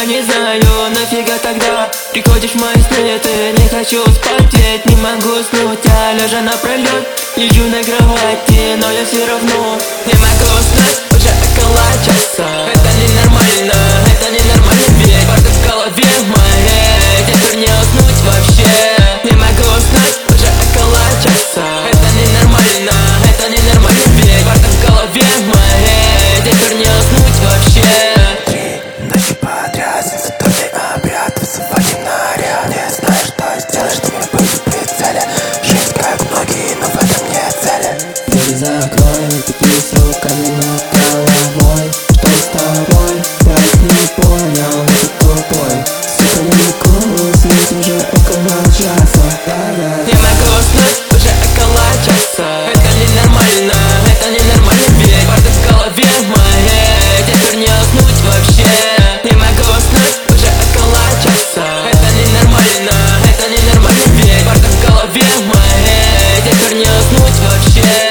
Я не знаю, нафига тогда приходишь в мои сны. Ты не хочу спать, ведь не могу уснуть. Я лежа напролет, лежу на кровати, но я все равно не могу уснуть уже около часа. Это ненормально, это ненормально, ведь бардак в голове моей. Теперь не уснуть вообще. Не могу уснуть уже около часа. Это ненормально, это ненормально, ведь бардак в голове моей. Теперь не уснуть вообще. Ночи подряд, сенсаторный обряд, высыпание наряд. Не знаю, что сделаешь, чтобы быть в прицеле. Жизнь как многие, но в этом нет цели. Дверь закрой, тупись руками над головой. Что с тобой? Так не понял, ты тупой. Сука, я не куру, смерть уже около часа. Не могу уснуть уже около часа. Это ненормально, это ненормально, ведь бардак в голове моей. Теперь не уснуть вообще. Не могу уснуть уже около часа. Это ненормально, это ненормально, ведь бардак в голове моей. Теперь не уснуть вообще.